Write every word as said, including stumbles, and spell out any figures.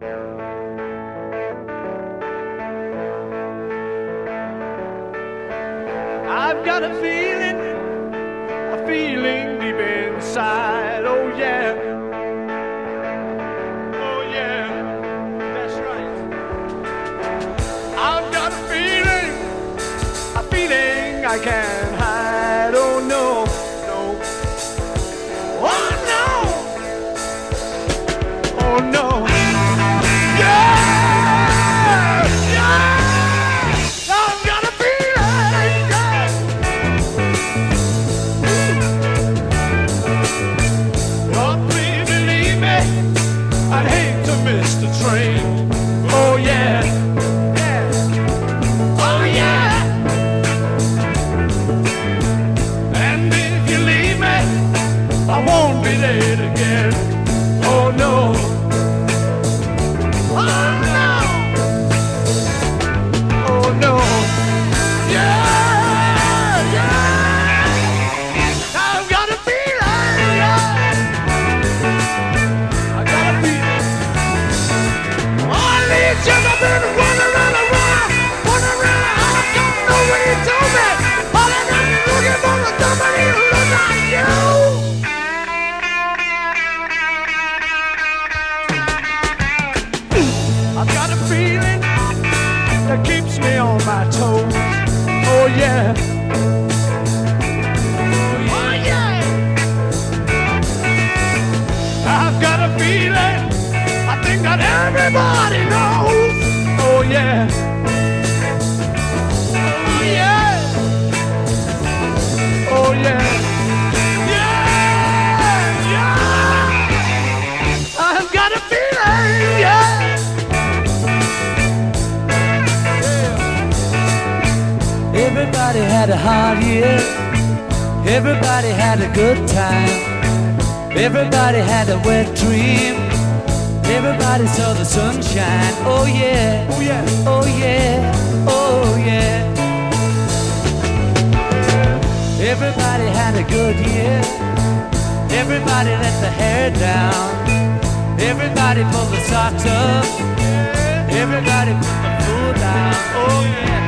I've got a feeling, a feeling deep inside, oh yeah. Oh yeah, that's right. I've got a feeling, a feeling I can't hide, oh no, no. Oh no, oh no. Oh yeah, yeah, oh yeah. And if you leave me, I won't be late again. Oh no, oh no, oh no, yeah, yeah. I've got a feeling, yeah. I got a feeling. Just I've been running around and around, running around, I don't know what you told me. All I'm looking for is somebody who looks like you. I've got a feeling that keeps me on my toes. Oh yeah. Oh yeah. I've got a feeling, I think that everybody knows. Oh yeah. Oh yeah. Oh yeah. Yeah, yeah. I've got a feeling, yeah. Yeah. Everybody had a hard year. Everybody had a good time. Everybody had a wet dream. Everybody saw the sunshine, oh yeah, Oh yeah, oh yeah, oh yeah. Everybody had a good year. Everybody let the hair down. Everybody pulled the socks up. Everybody put the food down, oh yeah.